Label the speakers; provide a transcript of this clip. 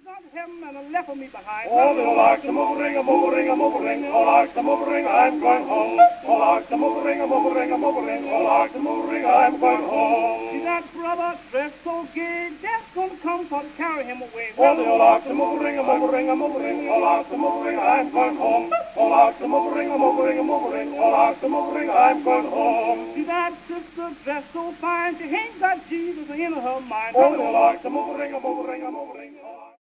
Speaker 1: gone to heaven and left me behind.
Speaker 2: Oh, little lark, the move ring, a move ring, a move ring. Oh, lark, the move ring, I'm going home. Oh, lark, the move ring, a move ring, a move ring. Oh, lark, the move ring, I'm going home.
Speaker 1: See that brother dressed so gay, that's gonna come for to carry him away.
Speaker 2: Oh, little lark, the move ring, a move ring, a move ring. Oh, lark, the move ring, I'm going home. Oh, lark, the move ring, a move ring, a move ring. Oh, lark, the move ring, I'm going home.
Speaker 1: See that sister dressed so fine, she ain't got Jesus in her mind.
Speaker 2: Oh, little lark, the move ring, a move ring, a move ring.